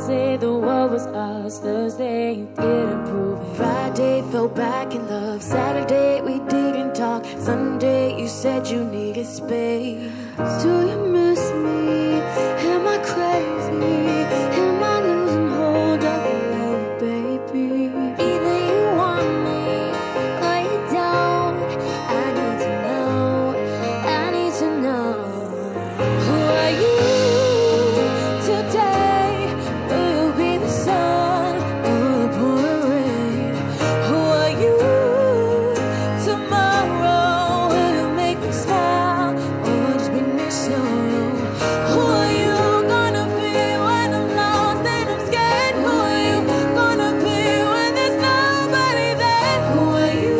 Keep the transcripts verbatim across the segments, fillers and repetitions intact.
say the world was ours. Thursday, you didn't prove it. Friday, fell back in love. Saturday, we didn't talk. Sunday, you said you needed space. Do you miss me? Am I crazy? Am I losing hold of love, baby? Either you want me or you don't. I need to know, I need to know. Who are you today? Will you be the sun or the pouring rain? Who are you tomorrow? Will you make me smile or just bring me sorrow? Who are you gonna be when I'm lost and I'm scared? Who are you gonna be when there's nobody there? Who are you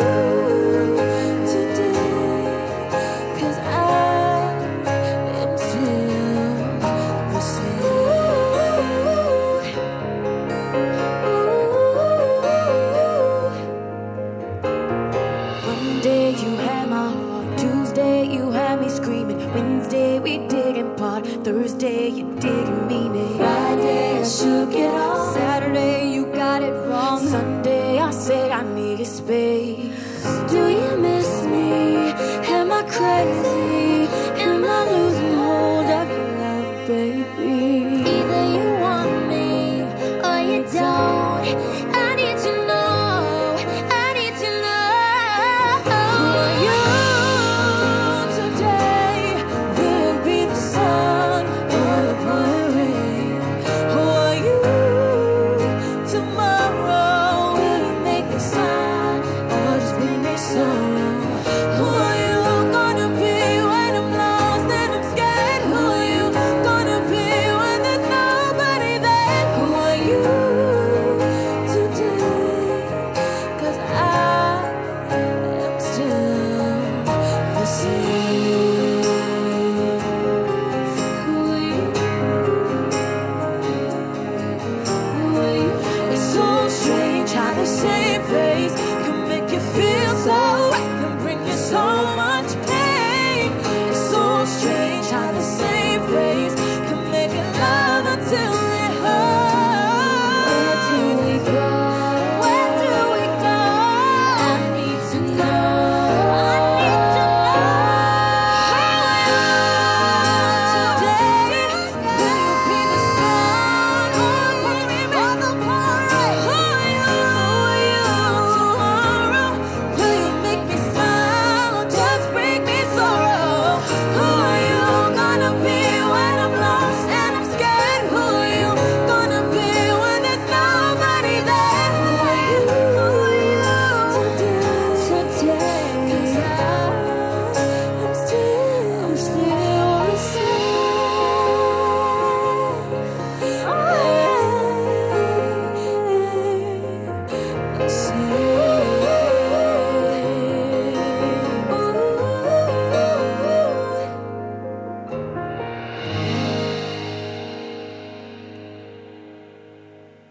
today? 'Cause I am still the same. Monday you had my heart. Tuesday you had me screaming. Wednesday we didn't part. Thursday you didn't mean it. Friday I shook it off. Saturday you got it wrong. Sunday I said I needed space.